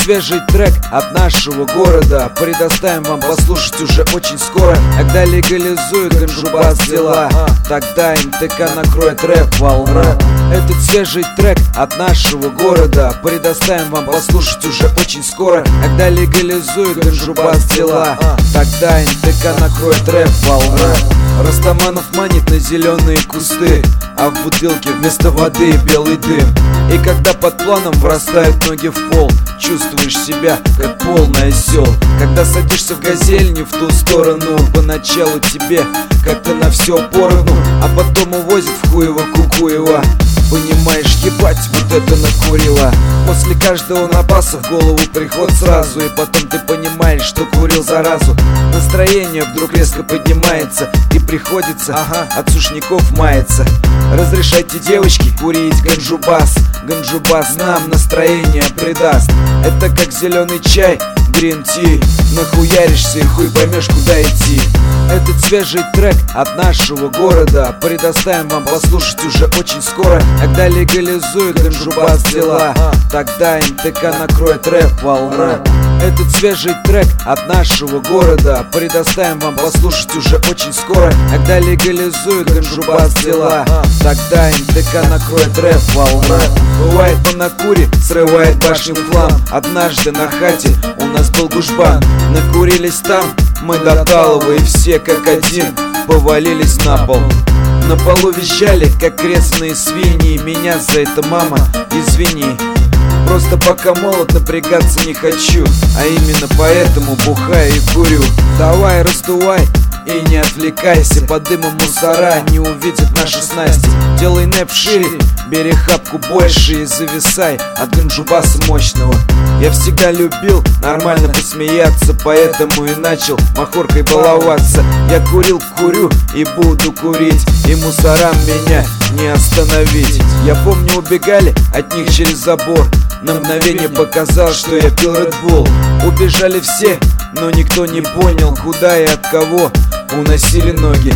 свежий трек от нашего города предоставим вам послушать уже очень скоро. Когда легализуют ганджубас дела, тогда МТК накроет рэп-волна. Этот свежий трек от нашего города предоставим вам послушать уже очень скоро. Когда легализуют ганджубас дела, тогда МТК накроет рэп-волна. Растаманов манит на зеленые кусты, а в бутылке вместо воды белый дым. И когда под планом врастают ноги в пол, чувствуешь себя как полный осел. Когда садишься в газель не в ту сторону, поначалу тебе как-то на все поровну, а потом увозят в хуево кукуева. Понимаешь, ебать, вот это накурила. После каждого напаса в голову приход сразу, и потом ты понимаешь, что курил заразу. Настроение вдруг резко поднимается, и приходится от сушняков маяться. Разрешайте, девочки, курить ганджубас. Ганджубас нам настроение придаст. Это как зеленый чай, грин-ти. Нахуяришься и хуй поймешь, куда идти. Этот свежий трек от нашего города предоставим вам послушать уже очень скоро. Когда легализуют ганджубас дела, тогда МТК накроет рэп-волна. Этот свежий трек от нашего города предоставим вам послушать уже очень скоро. Когда легализуют ганджубас дела, тогда МТК накроет рэп-волна. Бывает по накуре, срывает башню в хлам. Однажды на хате у нас был гушбан. Накурились там мы до талого, и все как один повалились на пол. На полу визжали, как крестные свиньи. Меня за это, мама, извини. Просто пока молод, напрягаться не хочу, а именно поэтому бухаю и курю. Давай, раздувай и не отвлекайся, под дымом мусора не увидят наши снасти. Делай нэп шире, бери хапку больше и зависай от ганджубаса мощного. Я всегда любил нормально посмеяться, поэтому и начал махоркой баловаться. Я курил, курю и буду курить, и мусорам меня не остановить. Я помню, убегали от них через забор. На мгновение показалось, что я пил Red Bull. Убежали все, но никто не понял, куда и от кого уносили ноги.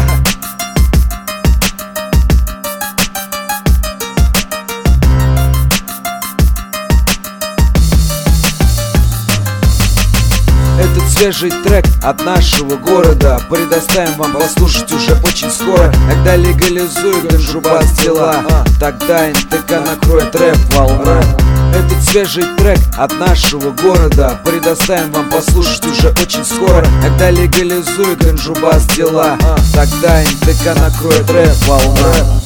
Этот свежий трек от нашего города предоставим вам послушать уже очень скоро. Когда легализуют ганджубас дела, тогда МТК накроет рэп-волна. Этот свежий трек от нашего города предоставим вам послушать уже очень скоро. Когда легализуют ганджубас дела, тогда МТК накроет рэп-волна.